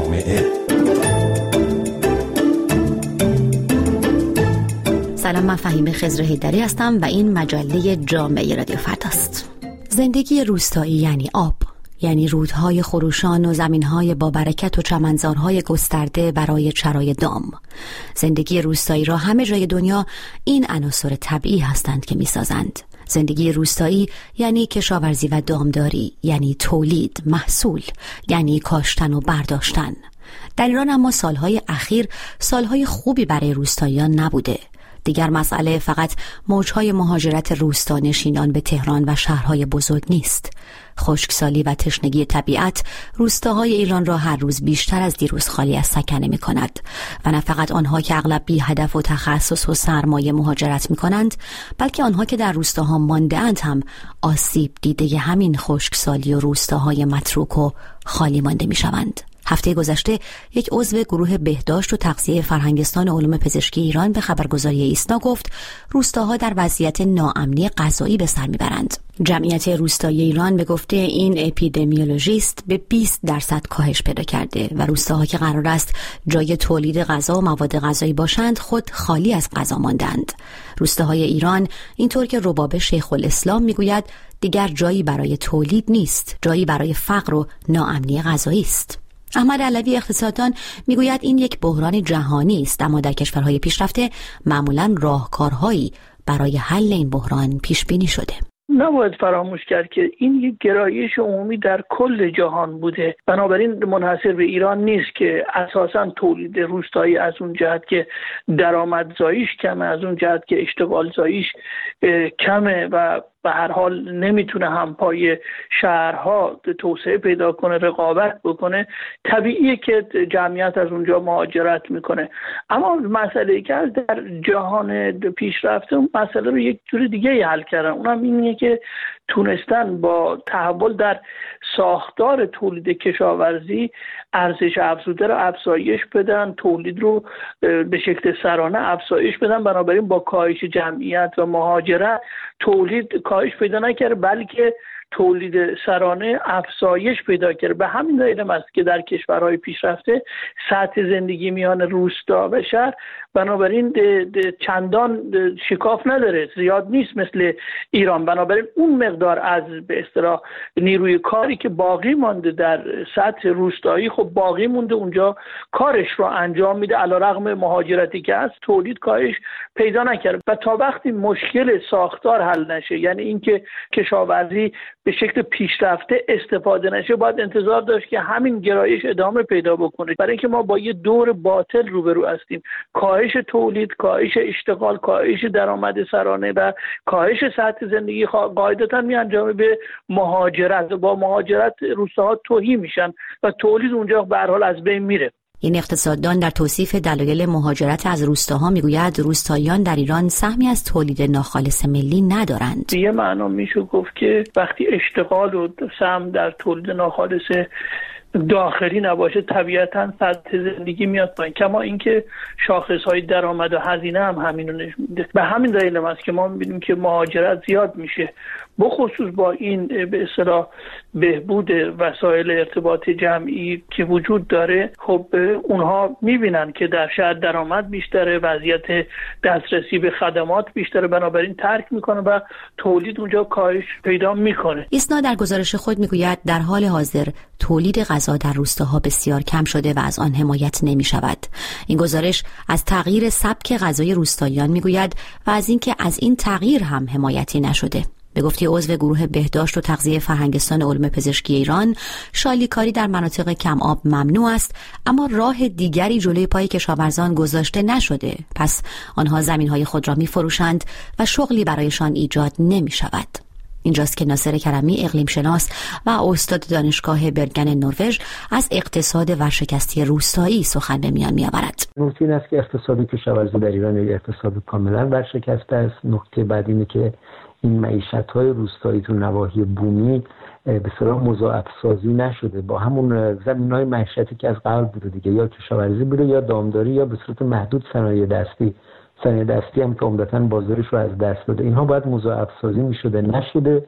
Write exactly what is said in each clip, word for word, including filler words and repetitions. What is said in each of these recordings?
جامعه. سلام، من فهیمه خضر حیدری هستم و این مجله جامعه رادیو فرداست. زندگی روستایی یعنی آب، یعنی رودهای خروشان و زمینهای با برکت و چمنزارهای گسترده برای چرای دام. زندگی روستایی را همه جای دنیا این عناصر طبیعی هستند که می‌سازند. زندگی روستایی یعنی کشاورزی و دامداری، یعنی تولید، محصول، یعنی کاشتن و برداشتن. در ایران اما سالهای اخیر سالهای خوبی برای روستاییان نبوده. دیگر مسئله فقط موجهای مهاجرت روستانشینان به تهران و شهرهای بزرگ نیست. خشکسالی و تشنگی طبیعت روستاهای ایران را هر روز بیشتر از دیروز خالی از سکنه می کند و نه فقط آنها که اغلب بی هدف و تخصص و سرمایه مهاجرت می کنند، بلکه آنها که در روستاها مانده اند هم آسیب دیده همین خشکسالی و روستاهای متروک و خالی مانده می شوند. هفته گذشته یک عضو گروه بهداشت و تغذیه فرهنگستان علوم پزشکی ایران به خبرگزاری ایسنا گفت روستاها در وضعیت ناامنی غذایی به سر میبرند. جمعیت روستایی ایران به گفته این اپیدمیولوژیست به بیست درصد کاهش پیدا کرده و روستاها که قرار است جای تولید غذا و مواد غذایی باشند خود خالی از غذا ماندند. روستاهای ایران، اینطور که رباب شیخ الاسلام میگوید، دیگر جایی برای تولید نیست، جایی برای فقر و ناامنی غذایی است. احمد علوی اقتصاددان میگوید این یک بحران جهانی است، اما در کشورهای پیشرفته معمولاً راهکارهایی برای حل این بحران پیش بینی شده. نباید فراموش کرد که این یک گرایش عمومی در کل جهان بوده، بنابراین منحصر به ایران نیست که اساساً تولید روستایی از اون جهت که درآمدزاییش کمه، از اون جهت که اشتغال زاییش کمه و به هر حال نمیتونه همپای شهرها توسعه پیدا کنه، رقابت بکنه، طبیعیه که جمعیت از اونجا مهاجرت میکنه. اما مسئله که در جهان پیشرفته مسئله رو یک جور دیگه حل کردن، اونم اینه که تونستن با تحول در ساختار تولید کشاورزی ارزش افزوده رو افزایش بدن، تولید رو به شکل سرانه افزایش بدن. بنابراین با کاهش جمعیت و مهاجرت تولید کاهش پیدا نکرده، بلکه تولید سرانه افزایش پیدا کرده. به همین دلیل است که در کشورهای پیشرفته سطح زندگی میان روستا و شهر بنابراین ده ده چندان ده شکاف نداره، زیاد نیست مثل ایران. بنابراین اون مقدار از به اصطلاح نیروی کاری که باقی مانده در سطح روستایی، خب باقی مونده اونجا کارش رو انجام میده، علیرغم مهاجرتی که هست تولید کاهش پیدا نکرده. و تا وقتی مشکل ساختار حل نشه، یعنی اینکه کشاورزی به شکل پیشرفته استفاده نشه، باید انتظار داشت که همین گرایش ادامه پیدا بکنه، برای اینکه ما با یه دور باطل روبرو هستیم. کاهش تولید، کاهش اشتغال، کاهش درآمد سرانه و کاهش سطح زندگی قاعدتاً میانجامه به مهاجرت. با مهاجرت روستاها تهی میشن و تولید اونجا به هر حال از بین میره. این اقتصاددان در توصیف دلایل مهاجرت از روستاها میگوید روستاییان در ایران سهمی از تولید ناخالص ملی ندارند. یه معنا میشه گفت که وقتی اشتغال و سهم در تولید ناخالص داخلی نباشه، طبیعتاً سطح زندگی میاد پایین. کما اینکه شاخصهای درآمد و هزینه هم همین رو نشون میده. به همین دلیل است که ما میبینیم که مهاجرت زیاد میشه، بخصوص با این به اصطلاح بهبود وسایل ارتباط جمعی که وجود داره. خب اونها میبینن که در شهر درآمد بیشتره، وضعیت دسترسی به خدمات بیشتره، بنابراین ترک میکنه و تولید اونجا کاهش پیدا میکنه. ایسنا در گزارش خود میگوید در حال حاضر تولید غذا در روستاها بسیار کم شده و از آن حمایت نمی شود. این گزارش از تغییر سبک غذای روستاییان میگوید و از اینکه از این تغییر هم حمایتی نشده. به گفته عضو گروه بهداشت و تغذیه فرهنگستان علوم پزشکی ایران، شالیکاری در مناطق کم آب ممنوع است، اما راه دیگری جلوی پای کشاورزان گذاشته نشده. پس آنها زمینهای خود را می فروشند و شغلی برایشان ایجاد نمی شود. اینجاست که ناصر کرمی، اقلیم شناس و استاد دانشگاه برگن نروژ، از اقتصاد ورشکستی روستایی سخن به میان می‌آورد. نکته این است که اقتصاد کشاورزی در ایران یک اقتصاد کاملا ورشکسته است. نکته بعد اینه که این معیشت‌های روستایی تو نواحی بومی به صورت مضاعف سازی نشده، با همون زمین‌های معیشتی که از قبل بوده دیگه، یا کشاورزی بوده یا دامداری یا به صورت محدود صنایع دستی. صنایع دستی هم که عمدتاً بازارش رو از دست داده. اینها باید مضاعف سازی می‌شده، نشده.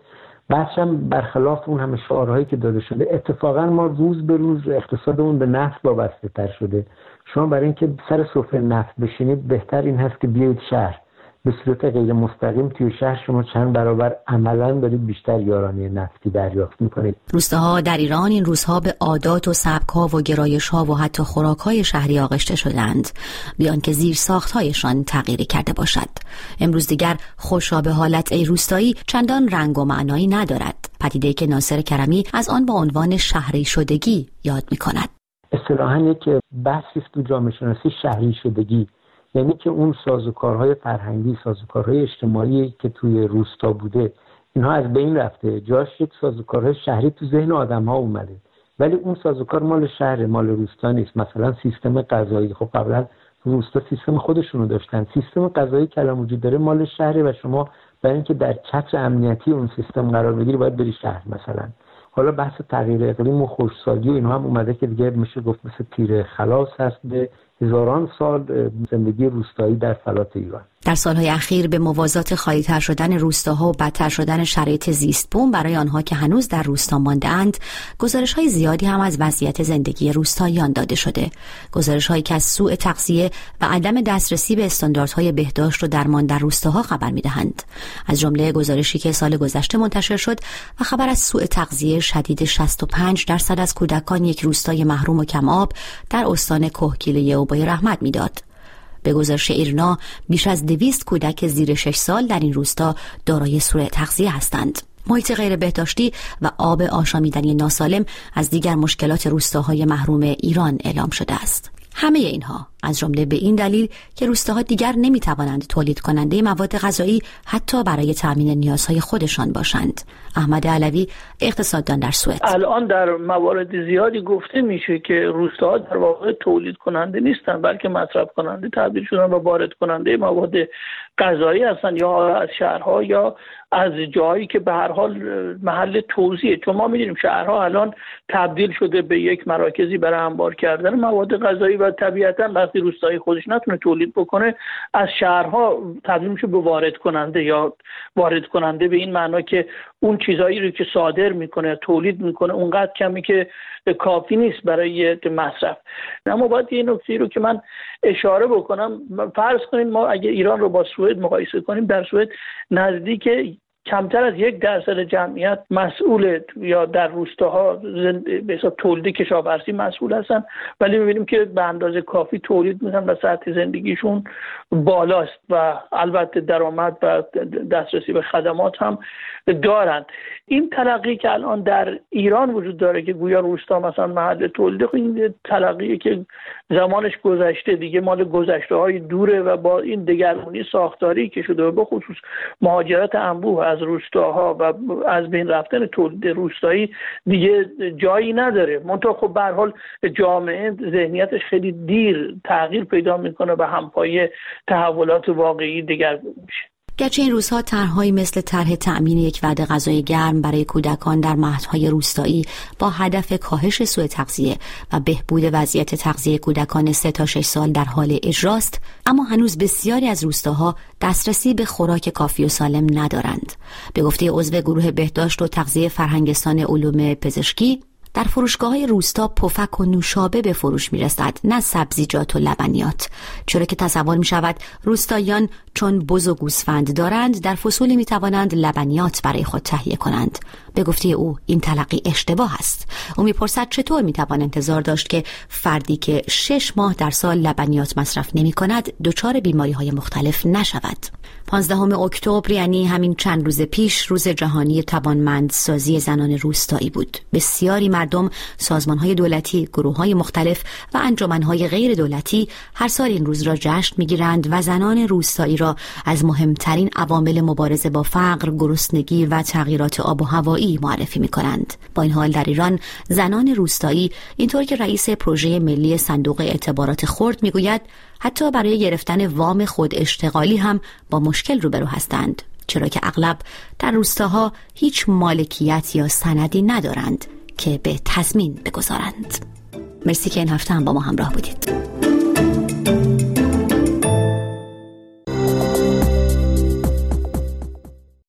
بعدشم برخلاف اون همه شعارهایی که داده شده، اتفاقا ما روز به روز اقتصادمون به نفت وابسته تر شده. شما برای اینکه سر سفره نفت بشینید بهتر این هست که بیایید شهر. به صورت غیر مستقیم توی شهر شما چند برابر عملاً دارید بیشتر یارانه نفتی دریافت میکنید. روستاها در ایران این روزها به عادات و سبک‌ها و گرایش‌ها و حتی خوراک‌های شهری آغشته شدند، بیان که زیر ساخت‌هایشان تغییری کرده باشد. امروز دیگر خوشا حالت ای روستایی چندان رنگ و معنایی ندارد، پدیده‌ای که ناصر کرمی از آن با عنوان شهری شدگی یاد می‌کند. اصطلاحاً یک بحثی است تو جامعه شناسی شهری شدگی، یعنی که اون سازوکارهای فرهنگی، سازوکارهای اجتماعی که توی روستا بوده اینها از بین رفته، جاش یک سازوکارهای شهری تو ذهن آدم‌ها اومده، ولی اون سازوکار مال شهر، مال روستا نیست. مثلا سیستم غذایی، خب قبلا روستا سیستم خودشونو داشتن، سیستم غذایی که الان وجود داره مال شهره و شما برای اینکه در چتر امنیتی اون سیستم قرار بگیری باید بری شهر. مثلا حالا بحث تغییر اقلیم و خشکسالی و اینها هم اومده که دیگه میشه گفت مثل تیر خلاص هست به هزاران سال زندگی روستایی در فلات ایران. در سالهای اخیر به موازات خالی‌تر شدن روستاها و بدتر شدن شرایط زیست بوم برای آنها که هنوز در روستا مانده‌اند، گزارش‌های زیادی هم از وضعیت زندگی روستاییان داده شده. گزارش‌هایی که از سوء تغذیه و عدم دسترسی به استانداردهای بهداشت و درمان در روستاها خبر می‌دهند. از جمله گزارشی که سال گذشته منتشر شد و خبر از سوء تغذیه شدید شصت و پنج درصد از کودکان یک روستای محروم و کم آب در استان کهگیله اوبای رحمت می‌داد. به گزارش ایرنا بیش از دویست کودک زیر شش سال در این روستا دارای سوء تغذیه هستند. محیط غیر بهداشتی و آب آشامیدنی ناسالم از دیگر مشکلات روستاهای محروم ایران اعلام شده است. همه اینها از جمله به این دلیل که روستاها دیگر نمیتوانند تولید کننده مواد غذایی حتی برای تامین نیازهای خودشان باشند. احمد علوی، اقتصاددان در سوئد: الان در موارد زیادی گفته میشه که روستاها در واقع تولید کننده نیستن، بلکه مصرف کننده تبدیل شدن و وارد کننده مواد غذایی هستن، یا از شهرها یا از جایی که به هر حال محل توزیعه. چون ما می‌دونیم شهرها الان تبدیل شده به یک مراکزی برای انبار کردن مواد غذایی و طبیعتاً وقتی روستایی خودش نتونه تولید بکنه، از شهرها تبدیل میشه به وارد کننده، یا وارد کننده به این معنا که اون چیزایی رو که صادر میکنه، تولید میکنه، اونقدر کمی که کافی نیست برای مصرف. اما باید یه نکته رو که من اشاره بکنم، فرض کنید ما اگه ایران رو با سوئد مقایسه کنیم، در سوئد نزدیک کمتر از یک درصد جمعیت مسئول یا در روستاها به حساب تولید کشاورزی مسئول هستن، ولی می‌بینیم که به اندازه کافی تولید می‌کنن و سطح زندگیشون بالاست و البته درآمد و دسترسی به خدمات هم دارند. این تلقی که الان در ایران وجود داره که گویا روستا مثلا محل تولید، این تلقی که زمانش گذشته، دیگه مال گذشته‌های دوره و با این دگرگونی ساختاری که شده و به خصوص مهاجرت انبوه از روستاها و از بین رفتن تولید روستایی دیگه جایی نداره. منتها خب به هر حال جامعه ذهنیتش خیلی دیر تغییر پیدا میکنه و همپای تحولات واقعی دگرگون میشه. گرچه این روزها طرح‌هایی مثل طرح تأمین یک وعده غذای گرم برای کودکان در مهدهای روستایی با هدف کاهش سوء تغذیه و بهبود وضعیت تغذیه کودکان سه تا شش سال در حال اجراست، اما هنوز بسیاری از روستاها دسترسی به خوراک کافی و سالم ندارند. به گفته عضو گروه بهداشت و تغذیه فرهنگستان علوم پزشکی، در فروشگاه‌های روستا پفک و نوشابه به فروش می‌رسد، نه سبزیجات و لبنیات، چرا که تصور می‌شود روستاییان چون بز و گوسفند دارند در فصولی می‌توانند لبنیات برای خود تهیه کنند. به گفته او این تلقی اشتباه است. او می‌پرسد چطور می‌توان انتظار داشت که فردی که شش ماه در سال لبنیات مصرف نمی‌کند دچار بیماری‌های مختلف نشود. پانزدهم اکتبر، یعنی همین چند روز پیش، روز جهانی توانمندسازی زنان روستایی بود. بسیاری مردم، سازمان‌های دولتی، گروه‌های مختلف و انجمن‌های غیر دولتی هر سال این روز را جشن می‌گیرند و زنان روستایی را از مهمترین عوامل مبارزه با فقر، گرسنگی و تغییرات آب و هوایی معرفی می‌کنند. با این حال در ایران زنان روستایی، اینطور که رئیس پروژه ملی صندوق اعتبارات خرد می‌گوید، حتی برای گرفتن وام خود اشتغالی هم با مشکل روبرو هستند، چرا که اغلب در روستاها هیچ مالکیت یا سندی ندارند که به تضمین بگذارند. مرسی که این هفته هم با ما همراه بودید.